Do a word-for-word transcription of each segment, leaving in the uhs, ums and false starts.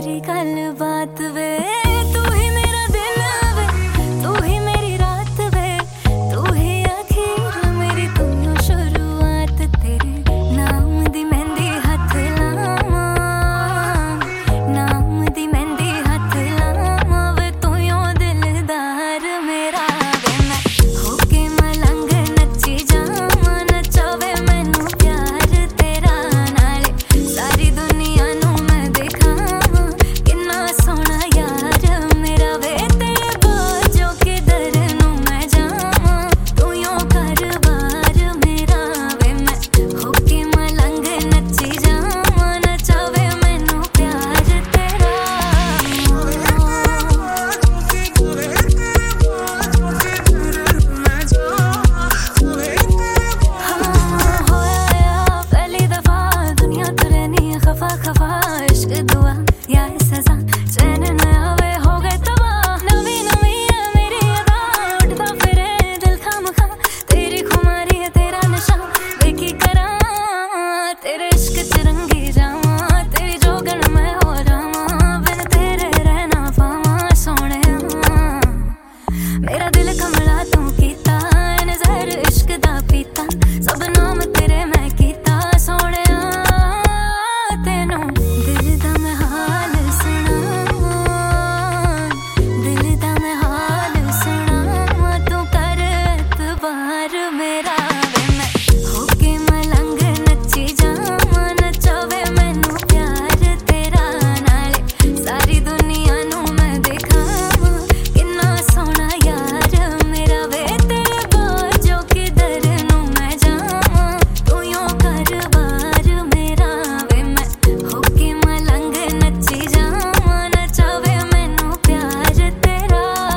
मेरी गल बात वे, तू ही मेरा दिन वे, तू ही मेरी रात वे, तू ही आखिर मेरी तू ही शुरुआत। तेरे नाम दी मेहंदी हथ लावा, नाम दी मेहंदी हथ लावा वे, तू ही दिलदार मेरा वे। मैं होके मलंग नची जावा, नचावे मैनू प्यार तेरा नाले, सारी दुनिया नू मैं दिखावा किन्ना सोहना यार मेरा वे। तेरे बाजो किधर नू मैं जावा, तू यों कर बार मेरा वे। मैं होके मलंग नची जावा, नचावे मैनू प्यार तेरा। हाँ होया पहली दफा दुनिया तो रहनी है खफा खफा, इश्क दुआ या सजा चैन न आवे हो गए तबाह। नवी नवी है मेरी अदा, उठता फिरे दिल खामखा, तेरी खुमारी है तेरा नशा वे की करा। तेरे इश्क च रंगी जावा, तेरी जोगन मैं हो जावा, बिन तेरे रहना पावा सोहणिया। मेरा दिल कमला तू कीता, नजर इश्क दा पीता, सब नाम तेरे मैं कीता सोहणिया। तेनू दिल दा मैं हाल सुनावां, दिल दा मैं हाल सुनावां, तू कर एतबार मेरा वे। मैं होके मलंग नची जावां, नचावे मैनू प्यार तेरा नाले, सारी दुनिया नू मैं दिखावां किन्ना सोहना यार मेरा वे। तेरे बाजो किधर नू मैं जावां, तू यों कर बार मेरा वे। मैं होके मलंग नची जावां, नचावे मैनू प्यार तेरा।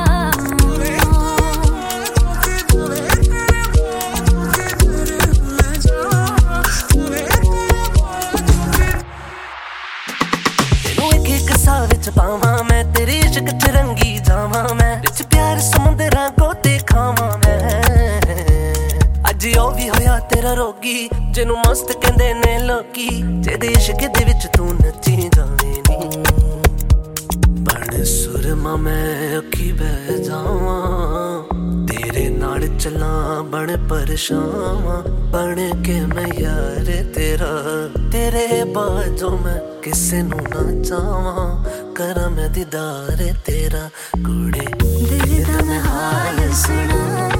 तेनू एक एक सा विच पावां मैं, तेरे इश्क च रंगी जावां मैं, विच प्यार समुंदरां को दिखावां मैं। अज ओ भी होया तेरा रोगी, जिनू मस्त कहंदे ने लोकी, जेदे इश्क दे विच तू नची जावे नी। बन सुरमा मैं अखी बह जावां, तेरे नाल चलां बन परछावां, बन के मैं यार तेरा। तेरे बाजों मैं किसे नू ना चावां, करा मैं दीदार तेरा कुड़े दिल दा मैं हाल सुनावां।